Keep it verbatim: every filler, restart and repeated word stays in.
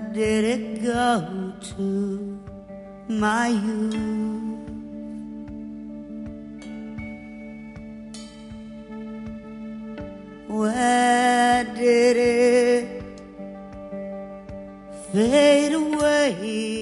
did it go to my youth? Where did it fade away?